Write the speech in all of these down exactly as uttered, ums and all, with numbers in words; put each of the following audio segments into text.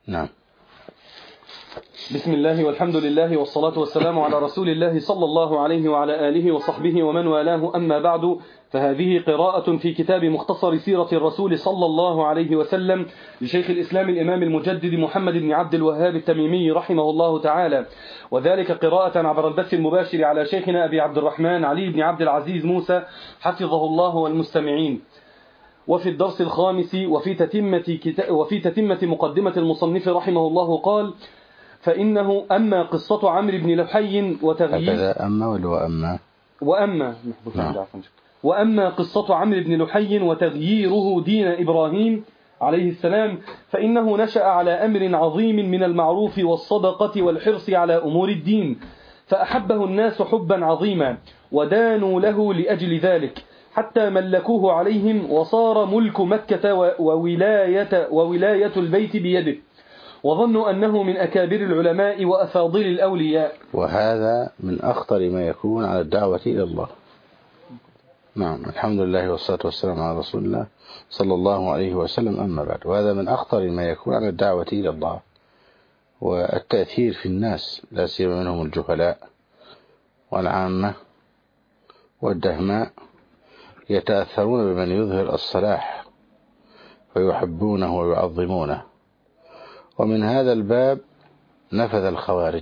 نعم. بسم الله والحمد لله والصلاة والسلام على رسول الله صلى الله عليه وعلى آله وصحبه ومن والاه، أما بعد، فهذه قراءة في كتاب مختصر سيرة الرسول صلى الله عليه وسلم لشيخ الإسلام الإمام المجدد محمد بن عبد الوهاب التميمي رحمه الله تعالى، وذلك قراءة عبر البث المباشر على شيخنا أبي عبد الرحمن علي بن عبد العزيز موسى حفظه الله والمستمعين. وفي الدرس الخامس وفي تتمة, وفي تتمة مقدمة المصنف رحمه الله قال: فإنه أما قصة عمرو بن لحي وتغيير هكذا أما ولا أما وأما نعم. وأما قصة عمرو بن لحي وتغييره دين إبراهيم عليه السلام، فإنه نشأ على أمر عظيم من المعروف والصدقة والحرص على أمور الدين، فأحبه الناس حبا عظيما ودانوا له لأجل ذلك، حتى ملكوه عليهم، وصار ملك مكة وولاية, وولاية البيت بيده، وظنوا أنه من أكابر العلماء وأفاضل الأولياء. وهذا من أخطر ما يكون على الدعوة إلى الله. نعم، الحمد لله والصلاة والسلام على رسول الله صلى الله عليه وسلم، أما بعد، وهذا من أخطر ما يكون على الدعوة إلى الله والتأثير في الناس، لا سيما منهم الجهلاء والعامة والدهماء، يتأثرون بمن يظهر الصلاح فيحبونه ويعظمونه. ومن هذا الباب نفذ الخوارج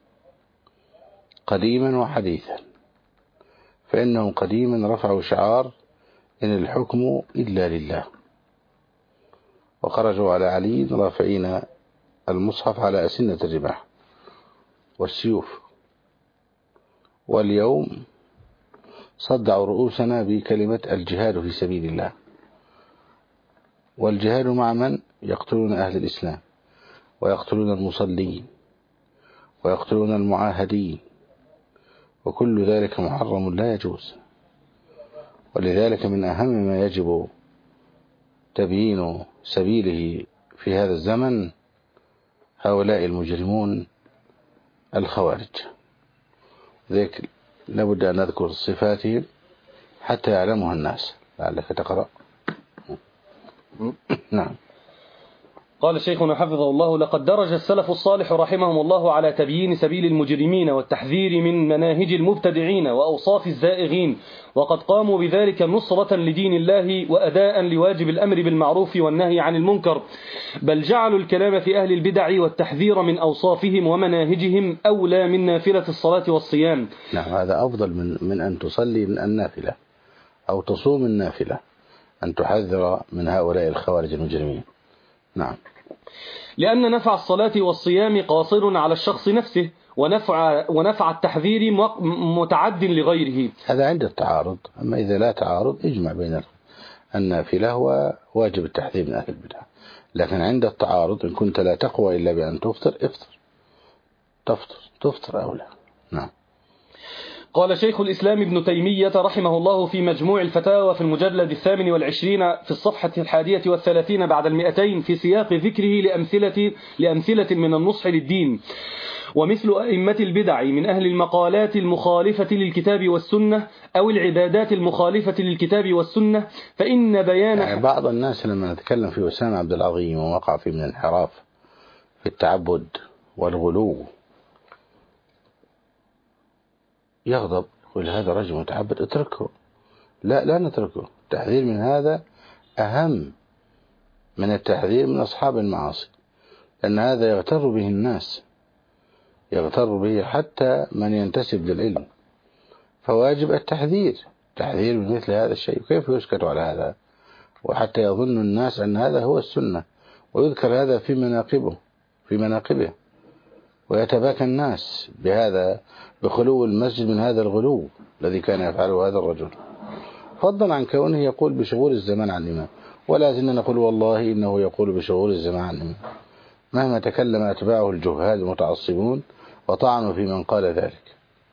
قديما وحديثا، فإنهم قديما رفعوا شعار إن الحكم إلا لله، وخرجوا على علي رافعين المصحف على أسنة الرماح والسيوف، واليوم صدعوا رؤوسنا بكلمة الجهاد في سبيل الله، والجهاد مع من يقتلون أهل الإسلام ويقتلون المصلين ويقتلون المعاهدين، وكل ذلك محرم لا يجوز. ولذلك من أهم ما يجب تبيين سبيله في هذا الزمن هؤلاء المجرمون الخوارج. ذلك لابد أن نذكر صفاتهم حتى يعلمها الناس. لعلك تقرأ. نعم. قال شيخنا حفظه الله: لقد درج السلف الصالح رحمهم الله على تبيين سبيل المجرمين والتحذير من مناهج المبتدعين وأوصاف الزائغين، وقد قاموا بذلك نصرة لدين الله وأداء لواجب الأمر بالمعروف والنهي عن المنكر، بل جعلوا الكلام في أهل البدع والتحذير من أوصافهم ومناهجهم أولى من نافلة الصلاة والصيام. نعم، هذا أفضل من, من أن تصلي النافلة أو تصوم النافلة، أن تحذر من هؤلاء الخوارج المجرمين. نعم. لأن نفع الصلاة والصيام قاصر على الشخص نفسه، ونفع, ونفع التحذير متعد لغيره. هذا عند التعارض، أما إذا لا تعارض اجمع بين النافلة وواجب التحذير من أهل البدع. لكن عند التعارض إن كنت لا تقوى إلا بأن تفطر افطر، تفطر تفطر أولى. نعم. قال شيخ الإسلام ابن تيمية رحمه الله في مجموع الفتاوى في المجلد الثامن والعشرين في الصفحة الحادية والثلاثين بعد المئتين في سياق ذكره لأمثلة, لأمثلة من النصح للدين: ومثل أئمة البدع من أهل المقالات المخالفة للكتاب والسنة أو العبادات المخالفة للكتاب والسنة، فإن بيان يعني بعض الناس لما نتكلم في أسامة عبد العظيم ووقع فيه من انحراف في التعبد والغلو يغضب، يقول هذا رجل متعبد اتركه. لا لا نتركه. التحذير من هذا أهم من التحذير من أصحاب المعاصي، لأن هذا يغتر به الناس، يغتر به حتى من ينتسب للعلم، فواجب التحذير تحذير من مثل هذا الشيء. كيف يسكت على هذا وحتى يظن الناس أن هذا هو السنة، ويذكر هذا في مناقبه في مناقبه ويتباكى الناس بهذا، بخلو المسجد من هذا الغلو الذي كان يفعله هذا الرجل، فضلا عن كونه يقول بشغول الزمان عن الإمام. ولا زلنا نقول والله إنه يقول بشغول الزمان عن الإمام، مهما تكلم أتباعه الجهال المتعصبون وطعنوا في من قال ذلك،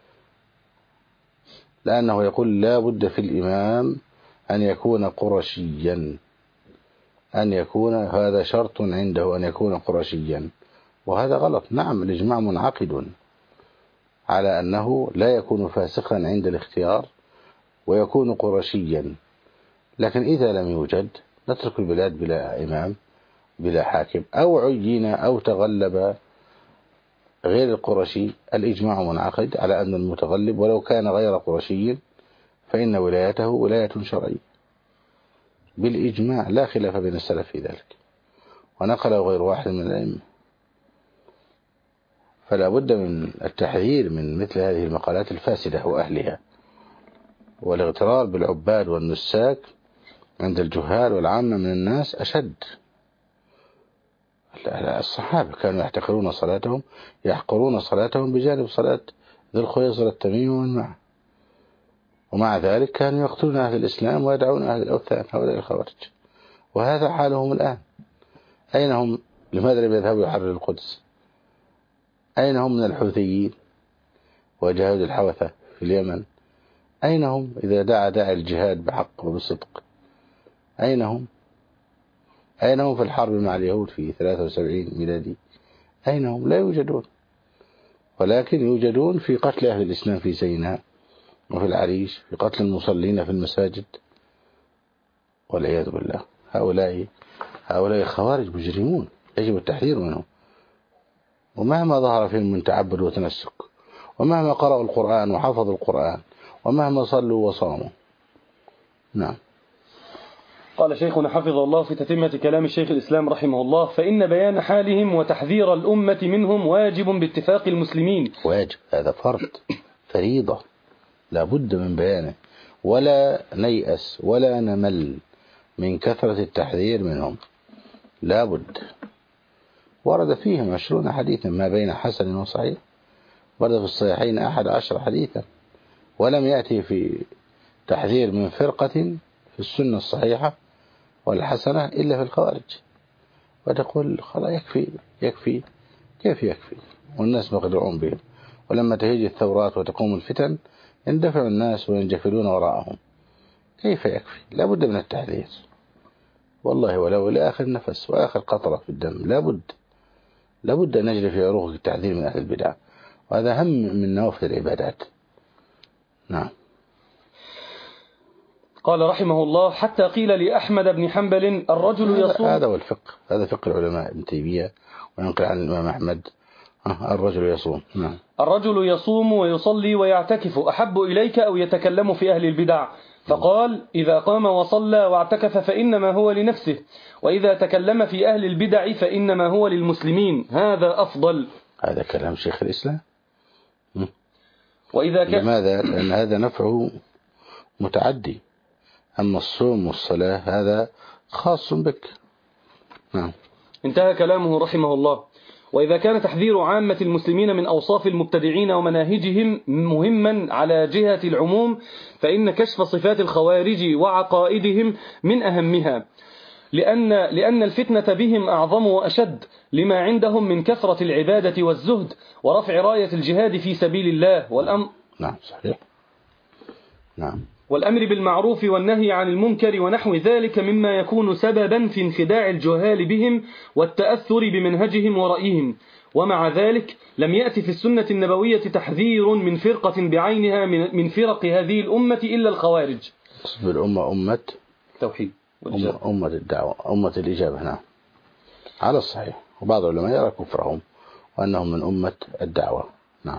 لأنه يقول لا بد في الإمام أن يكون قرشيا، أن يكون هذا شرط عنده أن يكون قرشيا، وهذا غلط. نعم، الإجماع منعقد على أنه لا يكون فاسقا عند الاختيار ويكون قرشيا، لكن إذا لم يوجد نترك البلاد بلا إمام بلا حاكم، أو عين أو تغلب غير القرشي، الإجماع منعقد على أن المتغلب ولو كان غير قرشي فإن ولايته ولاية شرعية بالإجماع، لا خلاف بين السلف في ذلك، ونقله غير واحد من الأئمة. فلا بد من التحذير من مثل هذه المقالات الفاسدة وأهلها، والاغترار بالعباد والنساك عند الجهال والعامة من الناس أشد. الصحابة كانوا يحتقرون صلاتهم يحقرون صلاتهم بجانب صلاة ذي الخويصر التميمي ومن معه، ومع ذلك كانوا يقتلون أهل الإسلام ويدعون أهل الأوثان، هؤلاء الخوارج، وهذا حالهم الآن. أين هم؟ لماذا لم يذهبوا يحرروا القدس؟ أين هم من الحوثيين وجهاد الحوثة في اليمن؟ أين هم إذا دعا داعي الجهاد بحق وبصدق؟ أين هم؟ أين هم في الحرب مع اليهود في ثلاثة وسبعين ميلادي؟ أين هم؟ لا يوجدون، ولكن يوجدون في قتل أهل الإسلام في سيناء وفي العريش، في قتل المصلين في المساجد، والعياذ بالله. هؤلاء هؤلاء خوارج مجرمون يجب التحذير منهم، ومهما ظهر فيهم من تعبد وتنسك، ومهما قرأوا القرآن وحفظوا القرآن، ومهما صلوا وصاموا. نعم. قال شيخنا حفظه الله في تتمة كلام الشيخ الإسلام رحمه الله: فإن بيان حالهم وتحذير الأمة منهم واجب باتفاق المسلمين. واجب، هذا فرض فريضة لا بد من بيانه، ولا نيأس ولا نمل من كثرة التحذير منهم، لا بد. ورد فيهم عشرون حديثا ما بين حسن وصحيح، ورد في الصحيحين أحد عشر حديثا، ولم يأتي في تحذير من فرقة في السنة الصحيحة والحسنة إلا في الخوارج. وتقول خلاص يكفي يكفي كيف يكفي والناس مخدوعون بهم، ولما تهيج الثورات وتقوم الفتن يندفع الناس وينجفلون وراءهم. كيف يكفي؟ لا بد من التحذير والله، ولو لآخر نفس وآخر قطرة في الدم لا بد لا بد أن نجري في عروق التحذير من أهل البدع، وهذا هم من نوافل العبادات. نعم. قال رحمه الله: حتى قيل لأحمد بن حنبل: الرجل يصوم. هذا هو الفقه، هذا فقه العلماء ابن تيمية وينقل عن الإمام أحمد. الرجل يصوم. نعم. الرجل يصوم ويصلي ويعتكف أحب إليك أو يتكلم في أهل البدع؟ فقال: إذا قام وصلى واعتكف فإنما هو لنفسه، وإذا تكلم في أهل البدع فإنما هو للمسلمين، هذا أفضل. هذا كلام شيخ الإسلام. وإذا كان لماذا؟ لأن هذا نفعه متعدي، أما الصوم والصلاة هذا خاص بك. نعم. انتهى كلامه رحمه الله. وإذا كان تحذير عامة المسلمين من أوصاف المبتدعين ومناهجهم مهما على جهة العموم، فإن كشف صفات الخوارج وعقائدهم من أهمها، لأن, لأن الفتنة بهم أعظم وأشد لما عندهم من كثرة العبادة والزهد ورفع راية الجهاد في سبيل الله والأمر. نعم صحيح. نعم. والأمر بالمعروف والنهي عن المنكر ونحو ذلك مما يكون سببا في انخداع الجهال بهم والتأثر بمنهجهم ورأيهم. ومع ذلك لم يأتي في السنة النبوية تحذير من فرقة بعينها من فرق هذه الأمة إلا الخوارج. بالأمة أمة توحيد أمة, أمة الدعوة أمة الإجابة. نعم على الصحيح. وبعض العلماء يرى كفرهم وأنهم من أمة الدعوة. نعم.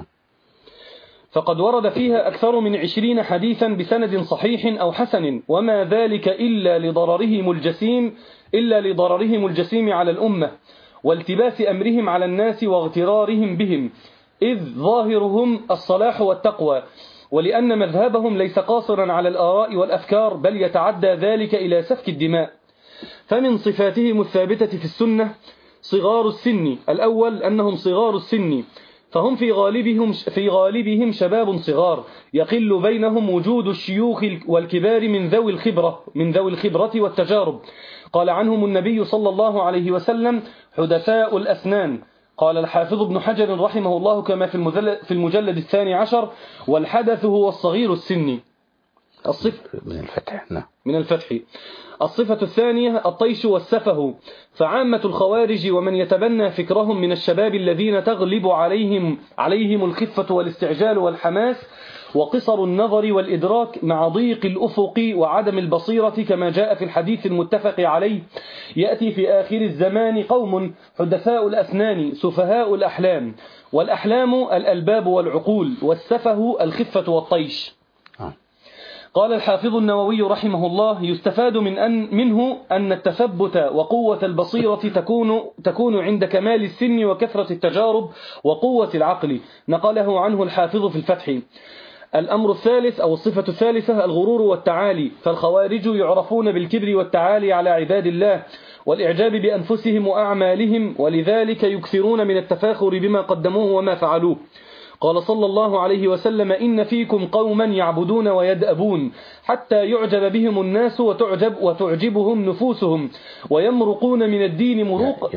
فقد ورد فيها أكثر من عشرين حديثا بسند صحيح أو حسن، وما ذلك إلا لضررهم الجسيم إلا لضررهم الجسيم على الأمة والتباس أمرهم على الناس واغترارهم بهم، إذ ظاهرهم الصلاح والتقوى، ولأن مذهبهم ليس قاصرا على الآراء والأفكار بل يتعدى ذلك إلى سفك الدماء. فمن صفاتهم الثابتة في السنة صغار السن. الأول أنهم صغار السن، فهم في غالبهم في غالبهم شباب صغار يقل بينهم وجود الشيوخ والكبار من ذوي الخبرة من ذوي الخبرة والتجارب. قال عنهم النبي صلى الله عليه وسلم: حدثاء الأسنان. قال الحافظ ابن حجر رحمه الله كما في المجلد الثاني عشر: والحدث هو الصغير السن. الصفة من الفتح. نعم. من الفتح. الصفة الثانية الطيش والسفه، فعامة الخوارج ومن يتبنى فكرهم من الشباب الذين تغلب عليهم عليهم الخفة والاستعجال والحماس وقصر النظر والإدراك مع ضيق الأفق وعدم البصيرة، كما جاء في الحديث المتفق عليه: يأتي في آخر الزمان قوم حدثاء الأسنان سفهاء الأحلام، والأحلام الألباب والعقول، والسفه الخفة والطيش. قال الحافظ النووي رحمه الله: يستفاد من أن منه أن التثبت وقوة البصيرة تكون تكون عند كمال السن وكثرة التجارب وقوة العقل. نقله عنه الحافظ في الفتح. الأمر الثالث أو الصفة الثالثة الغرور والتعالي، فالخوارج يعرفون بالكبر والتعالي على عباد الله والإعجاب بأنفسهم وأعمالهم، ولذلك يكثرون من التفاخر بما قدموه وما فعلوه. قال صلى الله عليه وسلم: إن فيكم قوما يعبدون ويدأبون حتى يعجب بهم الناس وتعجب وتعجبهم نفوسهم، ويمرقون من الدين مروق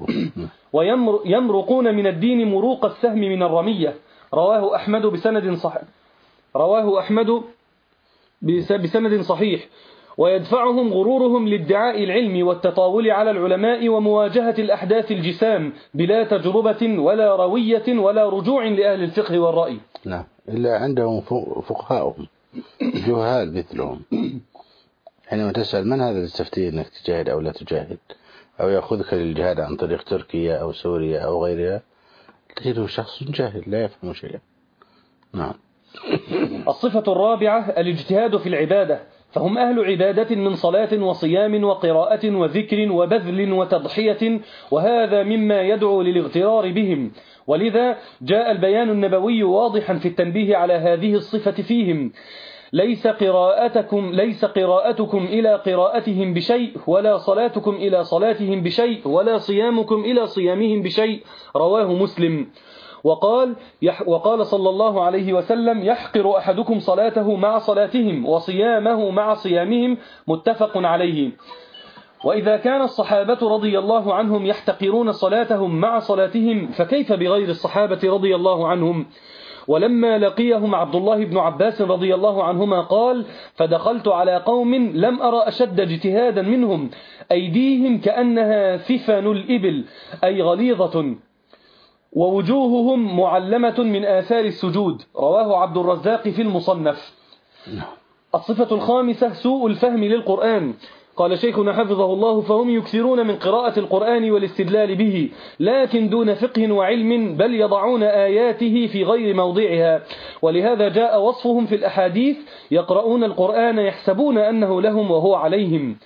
ويمرقون من الدين مروق السهم من الرمية. رواه أحمد بسند صحيح رواه أحمد بسند صحيح. ويدفعهم غرورهم لادعاء العلم والتطاول على العلماء ومواجهة الأحداث الجسام بلا تجربة ولا روية ولا رجوع لأهل الفقه والرأي. نعم، إلا عندهم فقهاءهم جهال مثلهم. حينما تسأل من هذا التفتي أنك تجاهد أو لا تجاهد، أو يأخذك للجهاد عن طريق تركيا أو سوريا أو غيرها، تجده شخص جاهل لا يفهم شيئا. نعم. الصفة الرابعة الاجتهاد في العبادة، فهم أهل عبادة من صلاة وصيام وقراءة وذكر وبذل وتضحية، وهذا مما يدعو للاغترار بهم، ولذا جاء البيان النبوي واضحا في التنبيه على هذه الصفة فيهم: ليس قراءتكم ليس قراءتكم إلى قراءتهم بشيء، ولا صلاتكم إلى صلاتهم بشيء، ولا صيامكم إلى صيامهم بشيء. رواه مسلم. وقال وقال صلى الله عليه وسلم: يحقر أحدكم صلاته مع صلاتهم وصيامه مع صيامهم. متفق عليه. وإذا كان الصحابة رضي الله عنهم يحتقرون صلاتهم مع صلاتهم، فكيف بغير الصحابة رضي الله عنهم؟ ولما لقيهم عبد الله بن عباس رضي الله عنهما قال: فدخلت على قوم لم أرى أشد اجتهادا منهم، أيديهم كأنها ففن الإبل، أي غليظة، ووجوههم معلمة من آثار السجود. رواه عبد الرزاق في المصنف. الصفة الخامسة سوء الفهم للقرآن. قال شيخنا حفظه الله: فهم يكثرون من قراءة القرآن والاستدلال به، لكن دون فقه وعلم، بل يضعون آياته في غير موضعها، ولهذا جاء وصفهم في الأحاديث: يقرؤون القرآن يحسبون أنه لهم وهو عليهم.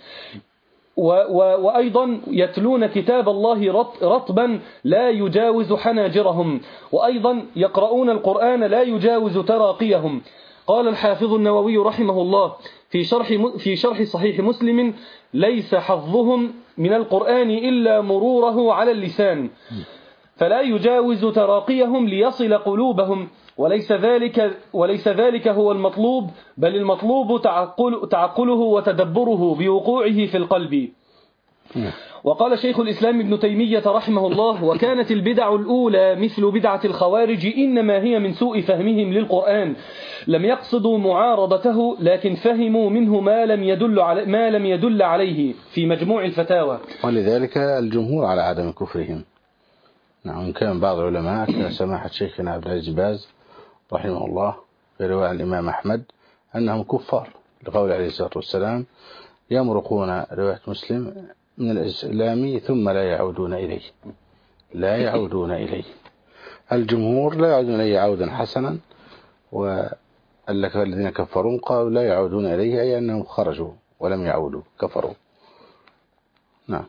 وأيضا يتلون كتاب الله رطبا لا يجاوز حناجرهم، وأيضا يقرؤون القرآن لا يجاوز تراقيهم. قال الحافظ النووي رحمه الله في شرح في شرح صحيح مسلم: ليس حظهم من القرآن إلا مروره على اللسان، فلا يجاوز تراقيهم ليصل قلوبهم، وليس ذلك وليس ذلك هو المطلوب، بل المطلوب تعقل تعقله وتدبره بوقوعه في القلب. وقال شيخ الإسلام ابن تيمية رحمه الله: وكانت البدع الأولى مثل بدعة الخوارج إنما هي من سوء فهمهم للقرآن، لم يقصدوا معارضته، لكن فهموا منه ما لم يدل على ما لم يدل عليه في مجموع الفتاوى. ولذلك الجمهور على عدم كفرهم. نعم، كان بعض العلماء كسماحة شيخنا عبد العزيز باز رحمه الله في رواية الإمام أحمد أنهم كفار، لقول عليه الصلاة والسلام: يمرقون رواية مسلم من الإسلام ثم لا يعودون إليه. لا يعودون إليه. الجمهور لا يعودون إليه عودا حسنا، وألك الذين كفروا قالوا لا يعودون إليه، أي أنهم خرجوا ولم يعودوا، كفروا. نعم.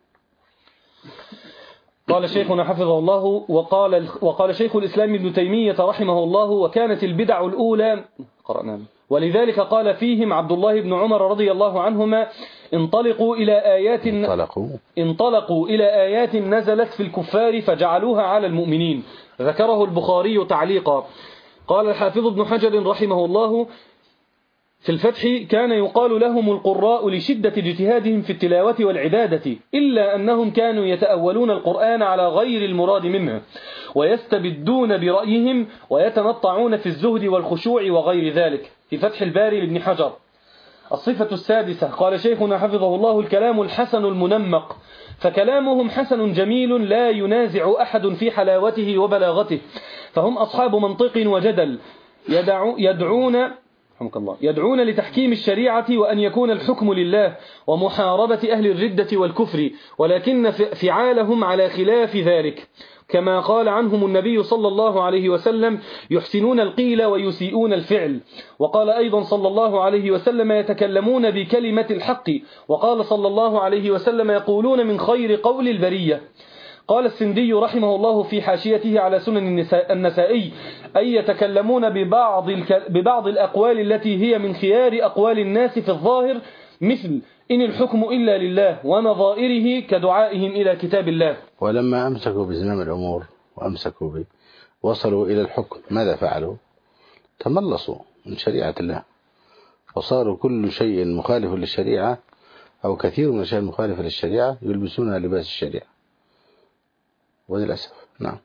قال شيخنا حفظه الله: وقال وقال شيخ الإسلام ابن تيمية رحمه الله: وكانت البدع الأولى قرأنا ولذلك قال فيهم عبد الله بن عمر رضي الله عنهما: انطلقوا إلى آيات انطلقوا انطلقوا إلى آيات نزلت في الكفار فجعلوها على المؤمنين. ذكره البخاري تعليقا. قال الحافظ ابن حجر رحمه الله في الفتح: كان يقال لهم القراء لشدة اجتهادهم في التلاوة والعبادة، إلا أنهم كانوا يتأولون القرآن على غير المراد منه، ويستبدون برأيهم، ويتنطعون في الزهد والخشوع وغير ذلك. في فتح الباري لابن حجر. الصفة السادسة. قال شيخنا حفظه الله: الكلام الحسن المنمق، فكلامهم حسن جميل لا ينازع أحد في حلاوته وبلاغته، فهم أصحاب منطق وجدل، يدعو يدعون الله يدعون لتحكيم الشريعة وأن يكون الحكم لله ومحاربة أهل الردة والكفر، ولكن فعالهم على خلاف ذلك، كما قال عنهم النبي صلى الله عليه وسلم: يحسنون القيل ويسيئون الفعل. وقال أيضا صلى الله عليه وسلم: يتكلمون بكلمة الحق. وقال صلى الله عليه وسلم: يقولون من خير قول البرية. قال السندي رحمه الله في حاشيته على سنن النسائي: أي يتكلمون ببعض, ببعض الأقوال التي هي من خيار أقوال الناس في الظاهر، مثل إن الحكم إلا لله ونظائره كدعائهم إلى كتاب الله. ولما أمسكوا بزمام الأمور وأمسكوا به وصلوا إلى الحكم، ماذا فعلوا؟ تملصوا من شريعة الله، وصاروا كل شيء مخالف للشريعة أو كثير من الشيء المخالف للشريعة يلبسونها لباس الشريعة، وللأسف. نعم.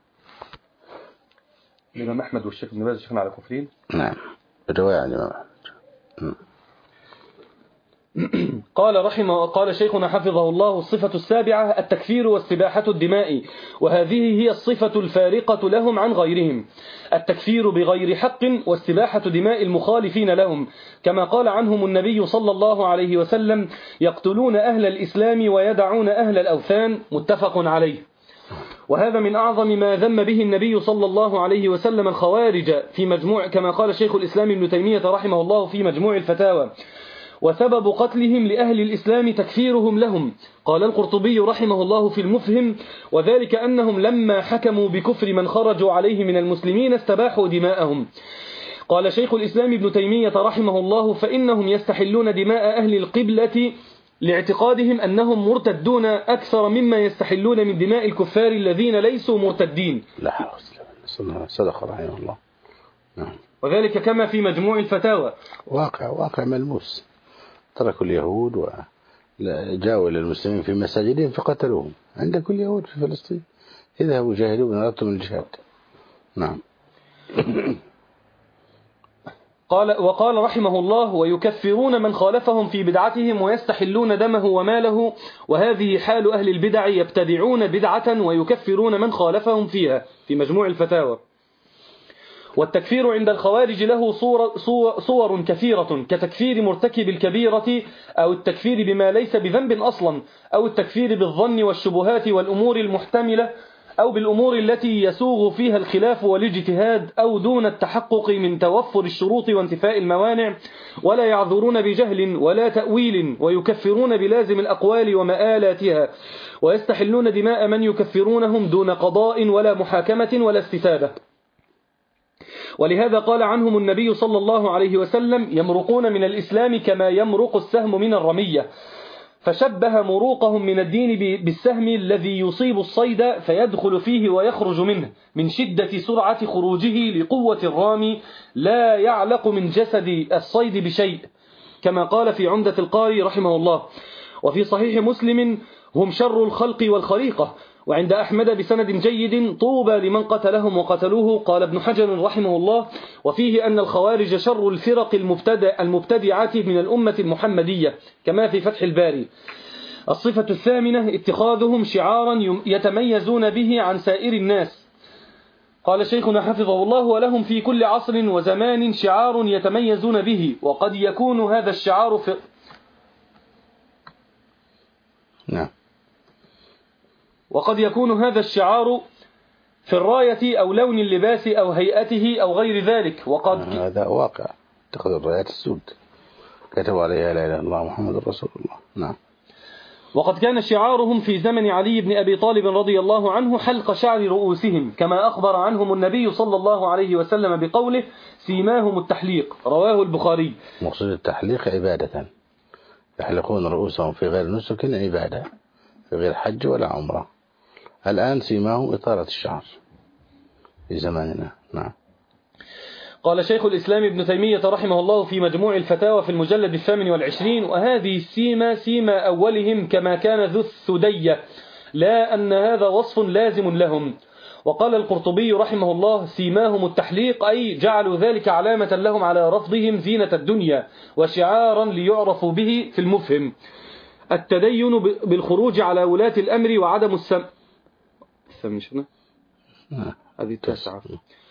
الإمام أحمد والشيخ ابن باز شيخنا على كفرين. نعم، الرواية عن الإمام أحمد. قال رحمه قال شيخنا حفظه الله: الصفة السابعة التكفير واستباحة الدماء، وهذه هي الصفة الفارقة لهم عن غيرهم: التكفير بغير حق واستباحة دماء المخالفين لهم، كما قال عنهم النبي صلى الله عليه وسلم: يقتلون أهل الإسلام ويدعون أهل الأوثان، متفق عليه. وهذا من أعظم ما ذم به النبي صلى الله عليه وسلم الخوارج في مجموع، كما قال شيخ الإسلام ابن تيمية رحمه الله في مجموع الفتاوى: وسبب قتلهم لأهل الإسلام تكفيرهم لهم. قال القرطبي رحمه الله في المفهم: وذلك أنهم لما حكموا بكفر من خرجوا عليه من المسلمين استباحوا دماءهم. قال شيخ الإسلام ابن تيمية رحمه الله: فإنهم يستحلون دماء أهل القبلة لاعتقادهم أنهم مرتدون أكثر مما يستحلون من دماء الكفار الذين ليسوا مرتدين. لا حول ولا قوة، صدق رحمه الله. نعم. وذلك كما في مجموع الفتاوى. واقع واقع ملموس. تركوا اليهود وجاءوا إلى المسلمين في مساجدهم فقتلوهم. عندك اليهود في فلسطين، اذهبوا جاهدوا من أردتم الجهاد. نعم. قال وقال رحمه الله: ويكفرون من خالفهم في بدعتهم ويستحلون دمه وماله، وهذه حال أهل البدع، يبتدعون بدعة ويكفرون من خالفهم فيها، في مجموع الفتاوى. والتكفير عند الخوارج له صور, صور, صور كثيرة، كتكفير مرتكب الكبيرة، أو التكفير بما ليس بذنب أصلا، أو التكفير بالظن والشبهات والأمور المحتملة، أو بالأمور التي يسوغ فيها الخلاف والاجتهاد، أو دون التحقق من توفر الشروط وانتفاء الموانع، ولا يعذرون بجهل ولا تأويل، ويكفرون بلازم الأقوال ومآلاتها، ويستحلون دماء من يكفرونهم دون قضاء ولا محاكمة ولا استتابة. ولهذا قال عنهم النبي صلى الله عليه وسلم: يمرقون من الإسلام كما يمرق السهم من الرمية، فشبه مروقهم من الدين بالسهم الذي يصيب الصيد فيدخل فيه ويخرج منه من شدة سرعة خروجه لقوة الرامي، لا يعلق من جسد الصيد بشيء، كما قال في عمدة القاري رحمه الله. وفي صحيح مسلم: هم شر الخلق والخليقة. وعند أحمد بسند جيد: طوبى لمن قتلهم وقتلوه. قال ابن حجر رحمه الله: وفيه أن الخوارج شر الفرق المبتدع المبتدعة من الأمة المحمدية، كما في فتح الباري. الصفة الثامنة اتخاذهم شعارا يتميزون به عن سائر الناس. قال شيخنا حفظه الله: ولهم في كل عصر وزمان شعار يتميزون به، وقد يكون هذا الشعار في نعم وقد يكون هذا الشعار في الراية أو لون اللباس أو هيئته أو غير ذلك. وقد هذا واقع، اتخذوا الرايات السود كتبوا عليها لا إله إلا الله محمد رسول الله. نعم. وقد كان شعارهم في زمن علي بن أبي طالب رضي الله عنه حلق شعر رؤوسهم، كما أخبر عنهم النبي صلى الله عليه وسلم بقوله: سيماهم التحليق. رواه البخاري. مقصود التحليق عبادة، يحلقون رؤوسهم في غير نسك عبادة، في غير حج ولا عمرة. الآن سيماهم إطالة الشعر في زماننا. نعم. قال شيخ الإسلام ابن تيمية رحمه الله في مجموع الفتاوى في المجلد الثامن والعشرين: وهذه السيمة سيمة أولهم كما كان ذو الثدية، لا أن هذا وصف لازم لهم. وقال القرطبي رحمه الله: سيماهم التحليق، أي جعلوا ذلك علامة لهم على رفضهم زينة الدنيا، وشعارا ليعرفوا به في المفهم. التدين بالخروج على ولاة الأمر وعدم السم هذه التاسعة.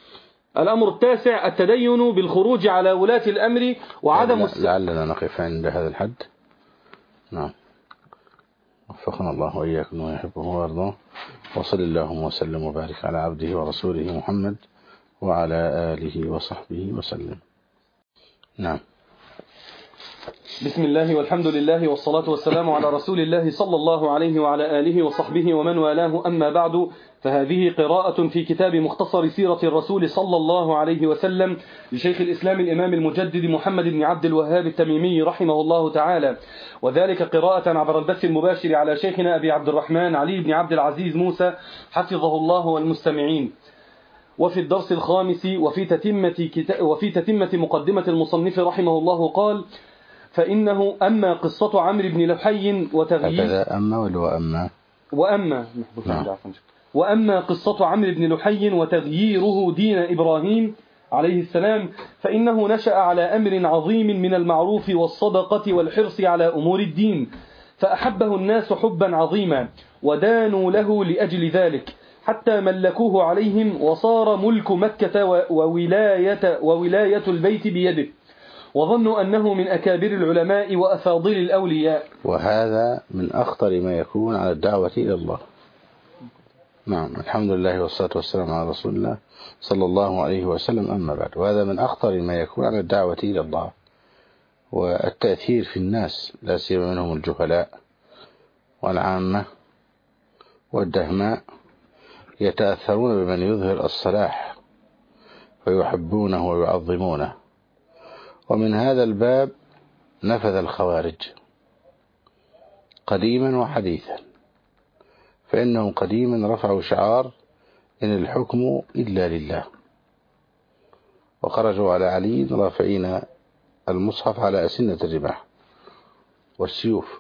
الأمر التاسع التدين بالخروج على ولاة الأمر وعدم الس... لعلنا نقف عند هذا الحد. نعم، وفقنا الله وإياكم ويحبه ويرضاه، وصل اللهم وسلم وبارك على عبده ورسوله محمد وعلى آله وصحبه وسلم. نعم. بسم الله والحمد لله والصلاة والسلام على رسول الله صلى الله عليه وعلى آله وصحبه ومن والاه، أما بعد، فهذه قراءة في كتاب مختصر سيرة الرسول صلى الله عليه وسلم لشيخ الإسلام الإمام المجدد محمد بن عبد الوهاب التميمي رحمه الله تعالى، وذلك قراءة عبر البث المباشر على شيخنا أبي عبد الرحمن علي بن عبد العزيز موسى حفظه الله والمستمعين. وفي الدرس الخامس وفي تتمة, وفي تتمة مقدمة المصنف رحمه الله قال: فإنه أما قصة عمرو بن لحي وتغيير هكذا أما ولا أما وأما نعم. وأما قصة عمرو بن لحي وتغييره دين إبراهيم عليه السلام فإنه نشأ على أمر عظيم من المعروف والصدقة والحرص على أمور الدين، فأحبه الناس حبا عظيما ودانوا له لأجل ذلك حتى ملكوه عليهم، وصار ملك مكة وولاية, وولاية البيت بيده، وظنوا أنه من أكابر العلماء وأفاضل الأولياء. وهذا من أخطر ما يكون على الدعوة إلى الله. نعم، الحمد لله والصلاة والسلام على رسول الله صلى الله عليه وسلم، أما بعد، وهذا من أخطر ما يكون على الدعوة إلى الله والتأثير في الناس، لا سيما منهم الجهلاء والعامة والدهماء، يتأثرون بمن يظهر الصلاح فيحبونه ويعظمونه. ومن هذا الباب نفذ الخوارج قديما وحديثا، فإنهم قديما رفعوا شعار إن الحكم إلا لله، وخرجوا على علي رافعين المصحف على أسنة الرماح والسيوف،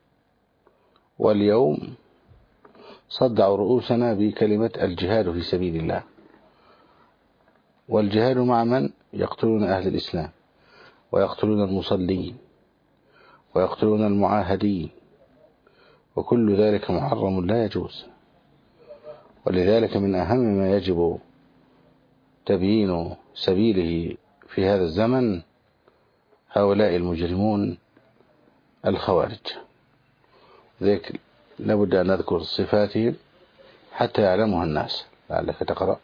واليوم صدعوا رؤوسنا بكلمة الجهاد في سبيل الله، والجهاد مع من يقتلون أهل الإسلام ويقتلون المصلين ويقتلون المعاهدين، وكل ذلك محرم لا يجوز. ولذلك من أهم ما يجب تبيين سبيله في هذا الزمن هؤلاء المجرمون الخوارج. ذلك لابد أن نذكر صفاتهم حتى يعلمها الناس. لعلك تقرأ.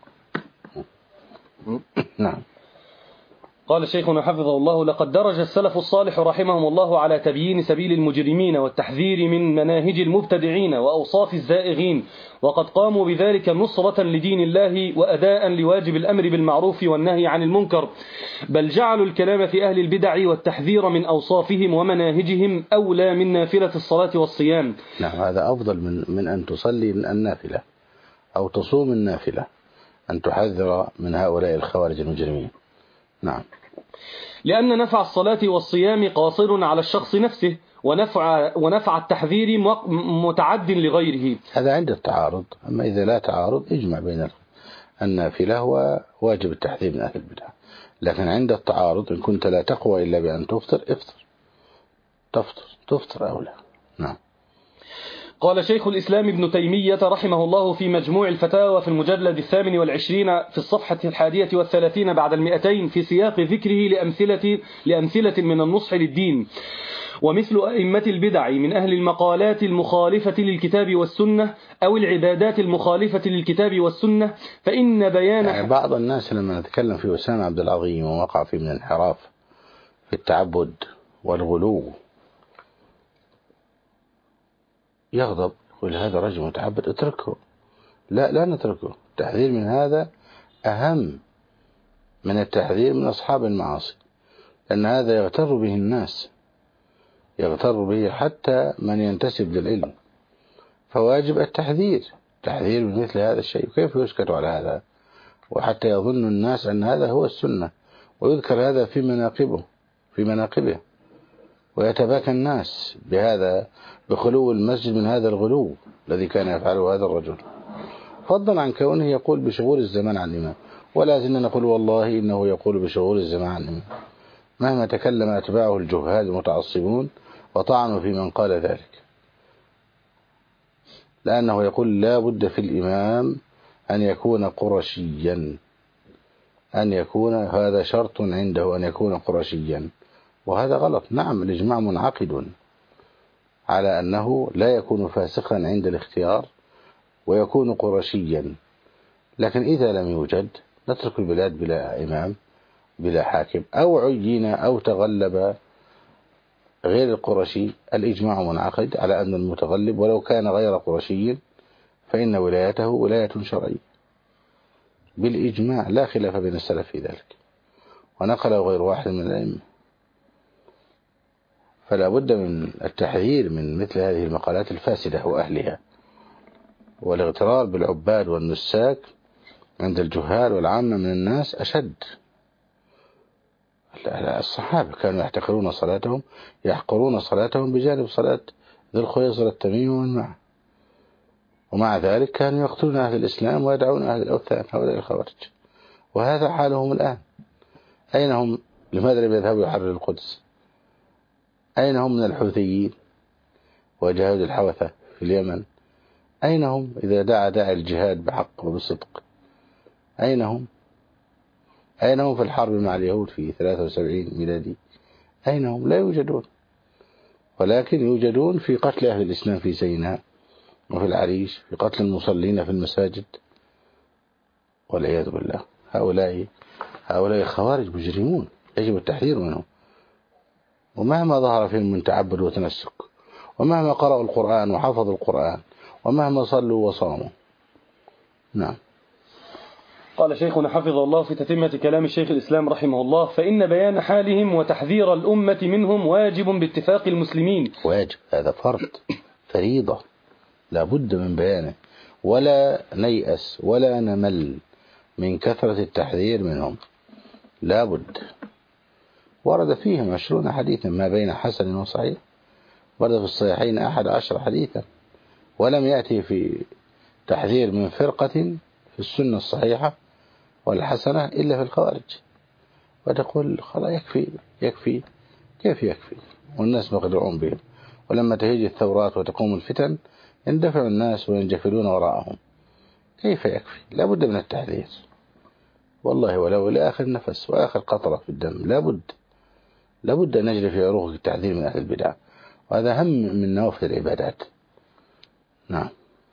نعم. قال شيخنا حفظه الله: لقد درج السلف الصالح رحمهم الله على تبيين سبيل المجرمين والتحذير من مناهج المبتدعين وأوصاف الزائغين، وقد قاموا بذلك نصرة لدين الله وأداء لواجب الأمر بالمعروف والنهي عن المنكر، بل جعلوا الكلام في أهل البدع والتحذير من أوصافهم ومناهجهم أولى من نافلة الصلاة والصيام. نعم، هذا أفضل من, من أن تصلي من النافلة أو تصوم النافلة، أن تحذر من هؤلاء الخوارج المجرمين. نعم. لأن نفع الصلاة والصيام قاصر على الشخص نفسه، ونفع, ونفع التحذير متعد لغيره. هذا عند التعارض، أما إذا لا تعارض اجمع بين النافلة وواجب التحذير من أهل البدع. لكن عند التعارض إن كنت لا تقوى إلا بأن تفطر افطر، تفطر تفطر أو لا. نعم. قال شيخ الإسلام ابن تيمية رحمه الله في مجموع الفتاوى في المجلد الثامن والعشرين في الصفحة الحادية والثلاثين بعد المئتين في سياق ذكره لأمثلة, لأمثلة من النصح للدين: ومثل أئمة البدع من أهل المقالات المخالفة للكتاب والسنة أو العبادات المخالفة للكتاب والسنة، فإن بيان يعني بعض الناس لما نتكلم في أسامة عبد العظيم ووقع فيه من انحراف في التعبد والغلو يغضب، يقول هذا رجل متعبد اتركه. لا لا نتركه. التحذير من هذا أهم من التحذير من أصحاب المعاصي، لأن هذا يغتر به الناس، يغتر به حتى من ينتسب للعلم، فواجب التحذير تحذير من مثل هذا الشيء. كيف يسكت على هذا وحتى يظن الناس أن هذا هو السنة، ويذكر هذا في مناقبه في مناقبه ويتباكى الناس بهذا، بخلو المسجد من هذا الغلو الذي كان يفعله هذا الرجل، فضلا عن كونه يقول بشغول الزمان عن الإمام. ولا زلنا نقول والله إنه يقول بشغول الزمان عن الإمام، مهما تكلم أتباعه الجهال المتعصبون وطعنوا في من قال ذلك، لأنه يقول لا بد في الإمام أن يكون قرشيا، أن يكون هذا شرط عنده أن يكون قرشيا، وهذا غلط. نعم الإجماع منعقد على أنه لا يكون فاسقا عند الاختيار ويكون قرشيا، لكن إذا لم يوجد نترك البلاد بلا إمام بلا حاكم، أو عين أو تغلب غير القرشي، الإجماع منعقد على أن المتغلب ولو كان غير قرشي فإن ولايته ولاية شرعية بالإجماع، لا خلاف بين السلف في ذلك، ونقله غير واحد من الأئمة. فلا بد من التحذير من مثل هذه المقالات الفاسدة وأهلها، والاغترار بالعباد والنساك عند الجهال والعامة من الناس أشد. الصحابة كانوا يحتقرون صلاتهم يحقرون صلاتهم بجانب صلاة ذي الخويصر التميمي ومن معه، ومع ذلك كانوا يقتلون أهل الإسلام ويدعون أهل الأوثان هؤلاء الخوارج، وهذا حالهم الآن. أين هم؟ لماذا لم يذهبوا يحرروا القدس؟ أين هم من الحوثيين وجهاد الحوثة في اليمن؟ أين هم إذا دعا داعي الجهاد بحق وبصدق؟ أين هم؟ أين هم في الحرب مع اليهود في ثلاثة وسبعين ميلادي؟ أين هم؟ لا يوجدون، ولكن يوجدون في قتل أهل الإسلام في سيناء وفي العريش، في قتل المصلين في المساجد والعياذ بالله. هؤلاء هؤلاء خوارج مجرمون يجب التحذير منهم، ومهما ظهر فيهم من تعبد وتنسك، ومهما قرأوا القرآن وحفظوا القرآن، ومهما صلوا وصاموا. نعم. قال شيخنا حفظه الله في تتمة كلام الشيخ الإسلام رحمه الله: فإن بيان حالهم وتحذير الأمة منهم واجب باتفاق المسلمين. واجب، هذا فرض فريضة لا بد من بيانه، ولا نيأس ولا نمل من كثرة التحذير منهم، لا بد. ورد فيهم عشرون حديثا ما بين حسن وصحيح، ورد في الصحيحين أحد عشر حديثا، ولم يأتي في تحذير من فرقة في السنة الصحيحة والحسنة إلا في الخوارج. وتقول خلاص يكفي يكفي كيف يكفي والناس مخدوعون بهم، ولما تهيج الثورات وتقوم الفتن يندفع الناس وينجفلون وراءهم. كيف يكفي؟ لا بد من التحذير والله، ولو لآخر نفس وآخر قطرة في الدم لا بد لا بد أن نجري في عروق التحذير من أهل البدع، وهذا هم من نوافل العبادات. نعم.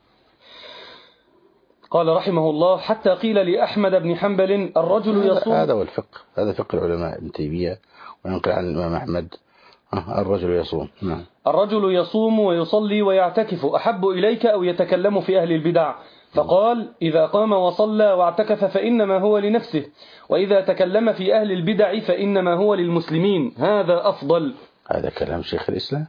قال رحمه الله: حتى قيل لأحمد بن حنبل: الرجل يصوم. هذا هو الفقه، هذا فقه العلماء ابن تيمية وينقل عن الإمام أحمد. الرجل يصوم. نعم. الرجل يصوم ويصلي ويعتكف أحب إليك أو يتكلم في أهل البدع؟ فقال: إذا قام وصلى واعتكف فإنما هو لنفسه، وإذا تكلم في أهل البدع فإنما هو للمسلمين، هذا أفضل. هذا كلام شيخ الإسلام.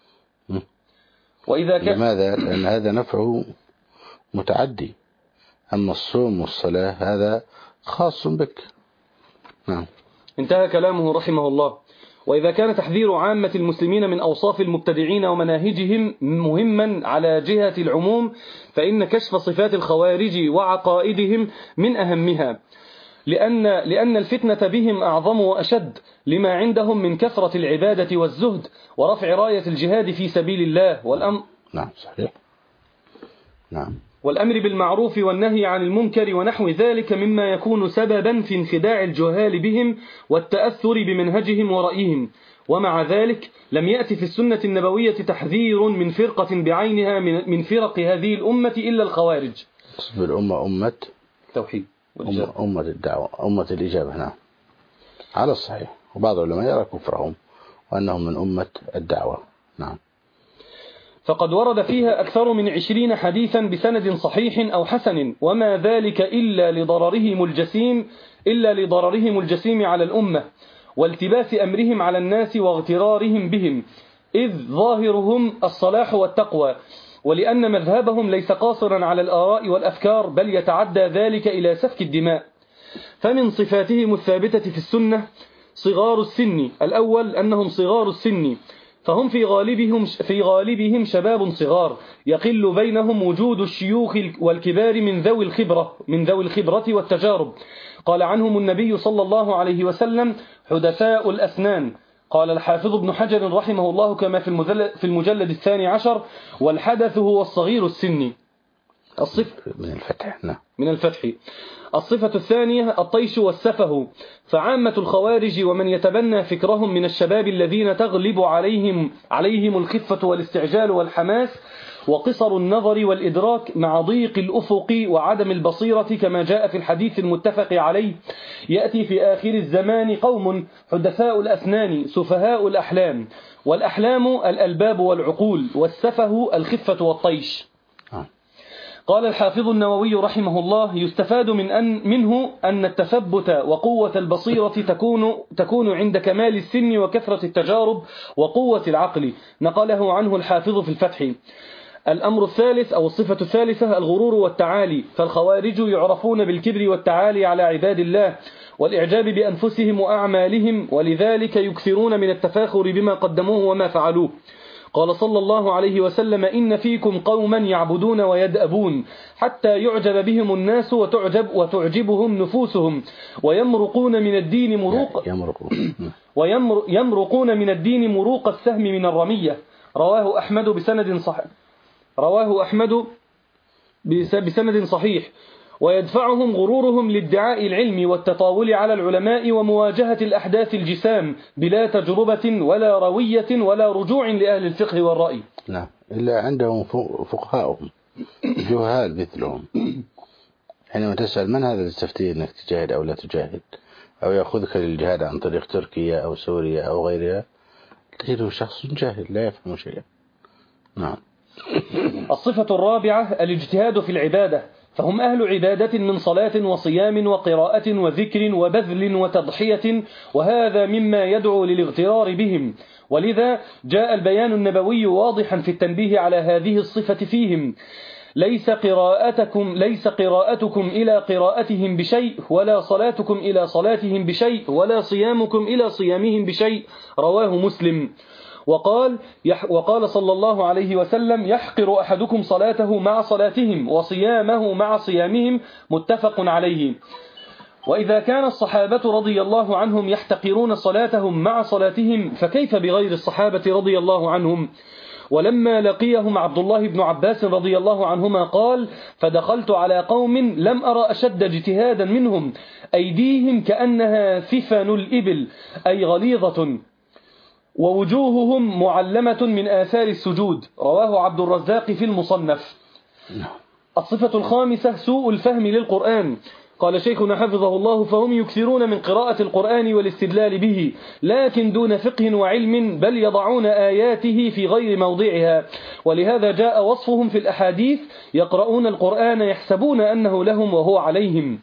وإذا كان لماذا؟ لأن هذا نفعه متعدي، أما الصوم والصلاة هذا خاص بك. نعم. انتهى كلامه رحمه الله. وإذا كان تحذير عامة المسلمين من أوصاف المبتدعين ومناهجهم مهما على جهة العموم، فإن كشف صفات الخوارج وعقائدهم من أهمها، لأن, لأن الفتنة بهم أعظم وأشد لما عندهم من كثرة العبادة والزهد ورفع راية الجهاد في سبيل الله والأمر. نعم صحيح. نعم. والأمر بالمعروف والنهي عن المنكر ونحو ذلك مما يكون سببا في انخداع الجهال بهم والتأثر بمنهجهم ورأيهم. ومع ذلك لم يأتي في السنة النبوية تحذير من فرقة بعينها من فرق هذه الأمة إلا الخوارج. بالأمة أمة توحيد أمة, أمة الدعوة أمة الإجابة. نعم على الصحيح. وبعض العلماء يرى كفرهم وأنهم من أمة الدعوة. نعم. فقد ورد فيها أكثر من عشرين حديثا بسند صحيح أو حسن، وما ذلك إلا لضررهم الجسيم إلا لضررهم الجسيم على الأمة والتباس أمرهم على الناس واغترارهم بهم، إذ ظاهرهم الصلاح والتقوى، ولأن مذهبهم ليس قاصرا على الآراء والأفكار بل يتعدى ذلك إلى سفك الدماء. فمن صفاتهم الثابتة في السنة صغار السن. الأول أنهم صغار السن، فهم في غالبهم في غالبهم شباب صغار يقل بينهم وجود الشيوخ والكبار من ذوي الخبرة من ذوي الخبرة والتجارب. قال عنهم النبي صلى الله عليه وسلم: حدثاء الأسنان. قال الحافظ ابن حجر رحمه الله كما في المجلد الثاني عشر: والحدث هو الصغير السن. الصف من الفتح. نعم. من الفتح. الصفة الثانية الطيش والسفه، فعامة الخوارج ومن يتبنى فكرهم من الشباب الذين تغلب عليهم عليهم الخفة والاستعجال والحماس وقصر النظر والإدراك مع ضيق الأفق وعدم البصيرة، كما جاء في الحديث المتفق عليه: يأتي في آخر الزمان قوم حدثاء الأسنان سفهاء الأحلام، والأحلام الألباب والعقول، والسفه الخفة والطيش. قال الحافظ النووي رحمه الله: يستفاد من أن منه أن التثبت وقوة البصيرة تكون تكون عند كمال السن وكثرة التجارب وقوة العقل. نقله عنه الحافظ في الفتح. الأمر الثالث أو الصفة الثالثة الغرور والتعالي، فالخوارج يعرفون بالكبر والتعالي على عباد الله والإعجاب بأنفسهم وأعمالهم، ولذلك يكثرون من التفاخر بما قدموه وما فعلوه. قال صلى الله عليه وسلم: إن فيكم قوما يعبدون ويدأبون حتى يعجب بهم الناس وتعجب وتعجبهم نفوسهم ويمرقون من الدين مروق ويمرقون من الدين مروق السهم من الرمية. رواه أحمد بسند صحيح رواه أحمد بسند صحيح. ويدفعهم غرورهم لادعاء العلم والتطاول على العلماء ومواجهة الأحداث الجسام بلا تجربة ولا روية ولا رجوع لأهل الفقه والرأي. نعم، إلا عندهم فقهاءهم جهال مثلهم، حينما تسأل من هذا التفتي أنك تجاهد أو لا تجاهد، أو يأخذك للجهاد عن طريق تركيا أو سوريا أو غيرها، تجده شخص جاهل لا يفهم شيئا. نعم. الصفة الرابعة الاجتهاد في العبادة، فهم أهل عبادة من صلاة وصيام وقراءة وذكر وبذل وتضحية، وهذا مما يدعو للاغترار بهم، ولذا جاء البيان النبوي واضحا في التنبيه على هذه الصفة فيهم: ليس قراءتكم ليس قراءتكم إلى قراءتهم بشيء، ولا صلاتكم إلى صلاتهم بشيء، ولا صيامكم إلى صيامهم بشيء. رواه مسلم. وقال وقال صلى الله عليه وسلم: يحقر أحدكم صلاته مع صلاتهم وصيامه مع صيامهم. متفق عليه. وإذا كان الصحابة رضي الله عنهم يحتقرون صلاتهم مع صلاتهم، فكيف بغير الصحابة رضي الله عنهم؟ ولما لقيهم عبد الله بن عباس رضي الله عنهما قال: فدخلت على قوم لم أرى أشد اجتهادا منهم، أيديهم كأنها ثفن الإبل، أي غليظة، ووجوههم معلمة من آثار السجود. رواه عبد الرزاق في المصنف. الصفة الخامسة سوء الفهم للقرآن. قال شيخنا حفظه الله: فهم يكثرون من قراءة القرآن والاستدلال به، لكن دون فقه وعلم، بل يضعون آياته في غير موضعها، ولهذا جاء وصفهم في الأحاديث: يقرؤون القرآن يحسبون أنه لهم وهو عليهم.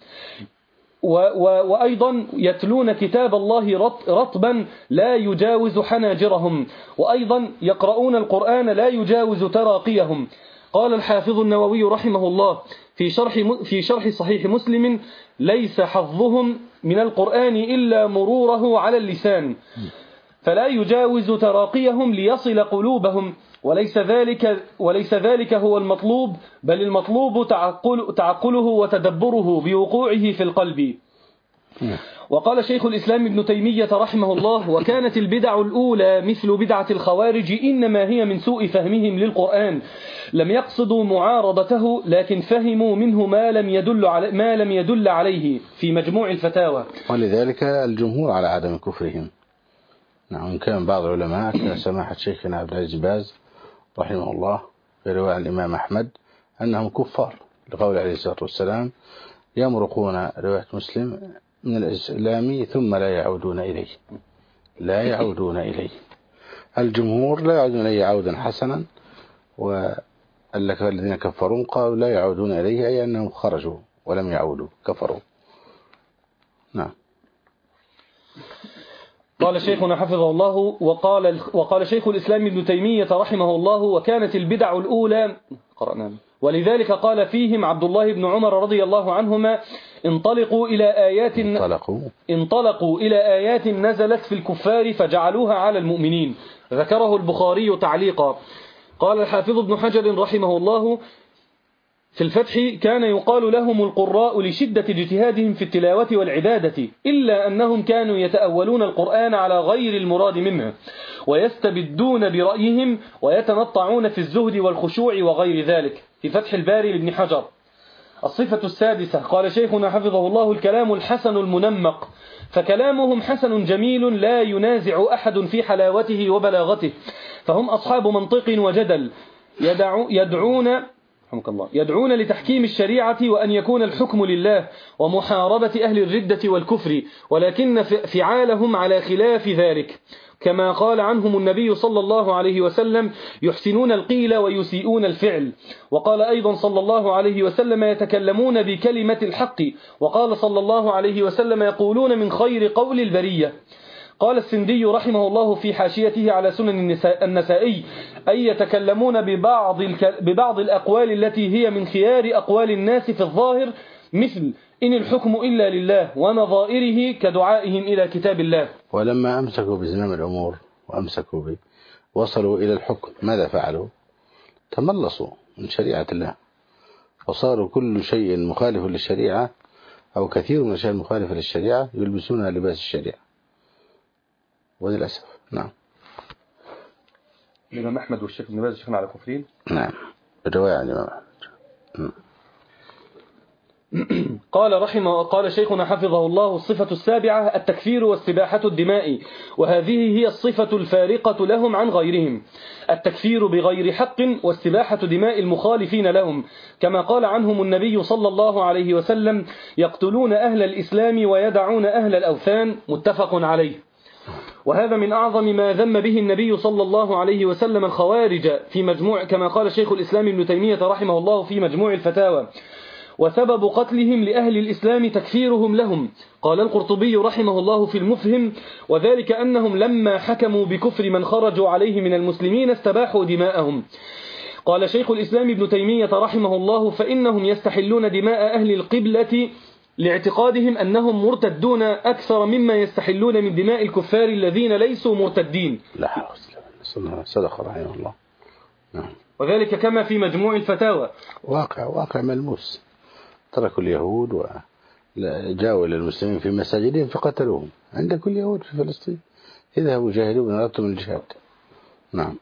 وأيضا يتلون كتاب الله رطبا لا يجاوز حناجرهم، وأيضا يقرؤون القرآن لا يجاوز تراقيهم. قال الحافظ النووي رحمه الله في شرح في شرح صحيح مسلم: ليس حظهم من القرآن إلا مروره على اللسان، فلا يجاوز تراقيهم ليصل قلوبهم، وليس ذلك وليس ذلك هو المطلوب، بل المطلوب تعقل تعقله وتدبره بوقوعه في القلب. وقال شيخ الإسلام ابن تيمية رحمه الله: وكانت البدع الأولى مثل بدعة الخوارج إنما هي من سوء فهمهم للقرآن، لم يقصدوا معارضته، لكن فهموا منه ما لم يدل على ما لم يدل عليه في مجموع الفتاوى. ولذلك الجمهور على عدم كفرهم. نعم، كان بعض العلماء كسماحة شيخنا عبد العزيز باز رحمه الله في رواية الإمام أحمد أنهم كفار، لقول عليه الصلاة والسلام: يمرقون، رواية مسلم، من الإسلام ثم لا يعودون إليه. لا يعودون إليه. الجمهور لا يعودون إليه عودا حسنا، والذين كفروا قالوا لا يعودون إليه، أي أنهم خرجوا ولم يعودوا، كفروا. نعم. قال شيخنا حفظه الله: وقال وقال شيخ الإسلام ابن تيمية رحمه الله: وكانت البدع الأولى قرأنا، ولذلك قال فيهم عبد الله بن عمر رضي الله عنهما: انطلقوا إلى آيات انطلقوا, انطلقوا إلى آيات نزلت في الكفار فجعلوها على المؤمنين. ذكره البخاري تعليقا. قال الحافظ ابن حجر رحمه الله في الفتح: كان يقال لهم القراء لشدة اجتهادهم في التلاوة والعبادة، إلا أنهم كانوا يتأولون القرآن على غير المراد منه، ويستبدون برأيهم، ويتنطعون في الزهد والخشوع وغير ذلك. في فتح الباري لابن حجر. الصفة السادسة قال شيخنا حفظه الله: الكلام الحسن المنمق، فكلامهم حسن جميل لا ينازع أحد في حلاوته وبلاغته، فهم أصحاب منطق وجدل، يدعو يدعون الله يدعون لتحكيم الشريعة وأن يكون الحكم لله ومحاربة أهل الردة والكفر، ولكن فعالهم على خلاف ذلك، كما قال عنهم النبي صلى الله عليه وسلم: يحسنون القيل ويسيئون الفعل. وقال أيضا صلى الله عليه وسلم: يتكلمون بكلمة الحق. وقال صلى الله عليه وسلم: يقولون من خير قول البرية. قال السندي رحمه الله في حاشيته على سنن النسائي: أي يتكلمون ببعض, ببعض الأقوال التي هي من خيار أقوال الناس في الظاهر، مثل إن الحكم إلا لله ونظائره كدعائهم إلى كتاب الله. ولما أمسكوا بزمام الأمور وأمسكوا به وصلوا إلى الحكم، ماذا فعلوا؟ تملصوا من شريعة الله، وصاروا كل شيء مخالف للشريعة أو كثير من الشيء المخالف للشريعة يلبسونها لباس الشريعة، وللأسف. نعم. الإمام أحمد والشيخ ابن باز شيخنا على كفرين. نعم، الرواية عن الإمام أحمد. قال رحمه قال شيخنا حفظه الله: الصفة السابعة التكفير واستباحة الدماء، وهذه هي الصفة الفارقة لهم عن غيرهم، التكفير بغير حق واستباحة دماء المخالفين لهم، كما قال عنهم النبي صلى الله عليه وسلم: يقتلون أهل الإسلام ويدعون أهل الأوثان، متفق عليه. وهذا من أعظم ما ذم به النبي صلى الله عليه وسلم الخوارج في مجموع، كما قال شيخ الإسلام ابن تيمية رحمه الله في مجموع الفتاوى: وسبب قتلهم لأهل الإسلام تكفيرهم لهم. قال القرطبي رحمه الله في المفهم: وذلك أنهم لما حكموا بكفر من خرجوا عليه من المسلمين استباحوا دماءهم. قال شيخ الإسلام ابن تيمية رحمه الله: فإنهم يستحلون دماء أهل القبلة لاعتقادهم أنهم مرتدون أكثر مما يستحلون من دماء الكفار الذين ليسوا مرتدين. لا حول ولا قوة، صدق رحمه الله. نعم. وذلك كما في مجموع الفتاوى. واقع واقع ملموس. تركوا اليهود وجاءوا إلى المسلمين في مساجدهم فقتلوهم. عندك اليهود في فلسطين، اذهبوا جاهدوا من أردتم الجهاد. نعم.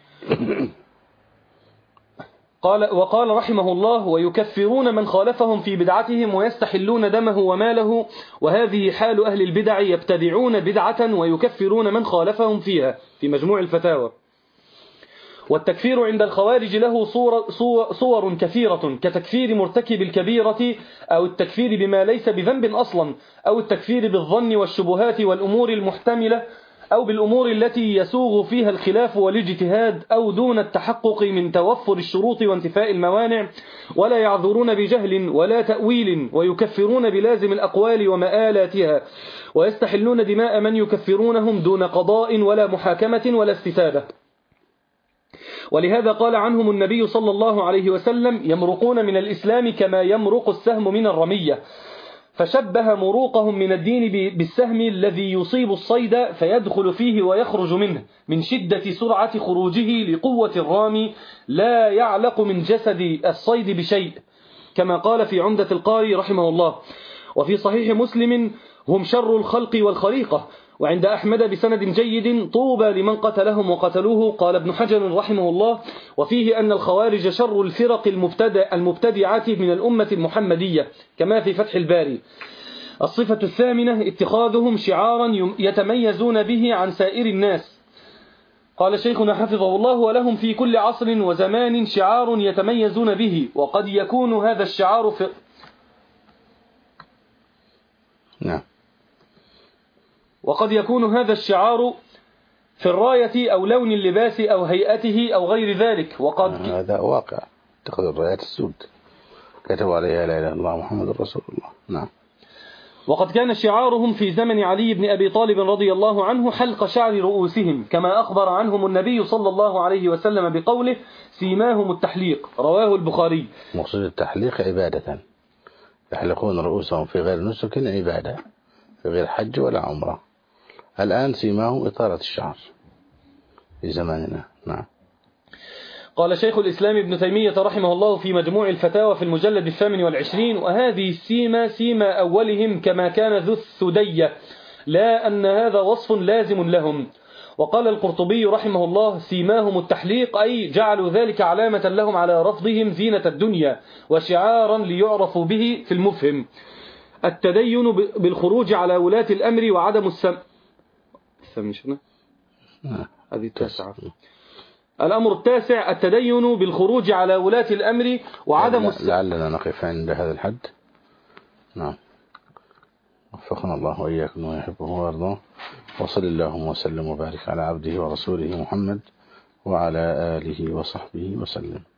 قال وقال رحمه الله: ويكفرون من خالفهم في بدعتهم ويستحلون دمه وماله، وهذه حال أهل البدع، يبتدعون بدعة ويكفرون من خالفهم فيها، في مجموع الفتاوى. والتكفير عند الخوارج له صور, صور, صور كثيرة، كتكفير مرتكب الكبيرة، أو التكفير بما ليس بذنب أصلا، أو التكفير بالظن والشبهات والأمور المحتملة، أو بالأمور التي يسوغ فيها الخلاف والاجتهاد، أو دون التحقق من توفر الشروط وانتفاء الموانع، ولا يعذرون بجهل ولا تأويل، ويكفرون بلازم الأقوال ومآلاتها، ويستحلون دماء من يكفرونهم دون قضاء ولا محاكمة ولا استتابة. ولهذا قال عنهم النبي صلى الله عليه وسلم: يمرقون من الإسلام كما يمرق السهم من الرمية، فشبه مروقهم من الدين بالسهم الذي يصيب الصيد فيدخل فيه ويخرج منه من شدة سرعة خروجه لقوة الرامي، لا يعلق من جسد الصيد بشيء، كما قال في عمدة القاري رحمه الله. وفي صحيح مسلم: هم شر الخلق والخليقة. وعند أحمد بسند جيد: طوبى لمن قتلهم وقتلوه. قال ابن حجر رحمه الله: وفيه أن الخوارج شر الفرق المبتدع المبتدعة من الأمة المحمدية، كما في فتح الباري. الصفة الثامنة اتخاذهم شعارا يتميزون به عن سائر الناس. قال شيخنا حفظه الله: ولهم في كل عصر وزمان شعار يتميزون به، وقد يكون هذا الشعار في نعم وقد يكون هذا الشعار في الراية أو لون اللباس أو هيئته أو غير ذلك. وقد هذا واقع، اتخذ الرايات السود كتبوا عليها لا إله إلا الله محمد رسول الله. نعم. وقد كان شعارهم في زمن علي بن أبي طالب رضي الله عنه حلق شعر رؤوسهم، كما أخبر عنهم النبي صلى الله عليه وسلم بقوله: سيماهم التحليق. رواه البخاري. مقصود التحليق عبادة، يحلقون رؤوسهم في غير نسك عبادة، في غير حج ولا عمرة. الآن سيماهم إطالة الشعر في زماننا. نعم. قال شيخ الإسلام ابن تيمية رحمه الله في مجموع الفتاوى في المجلد الثامن والعشرين: وهذه السيمة سيمة أولهم كما كان ذو الثدية، لا أن هذا وصف لازم لهم. وقال القرطبي رحمه الله سيماهم التحليق، أي جعلوا ذلك علامة لهم على رفضهم زينة الدنيا وشعارا ليعرفوا به في المفهم. التدين بالخروج على ولاة الأمر وعدم السم السمشنة هذه التاسعة. الأمر التاسع التدين بالخروج على ولاة الأمر وعدم السم. لعلنا نقف عند هذا الحد. نعم، وفقنا الله وإياكم ويحبه ويرضاه، وصل اللهم وسلم وبارك على عبده ورسوله محمد وعلى آله وصحبه وسلم.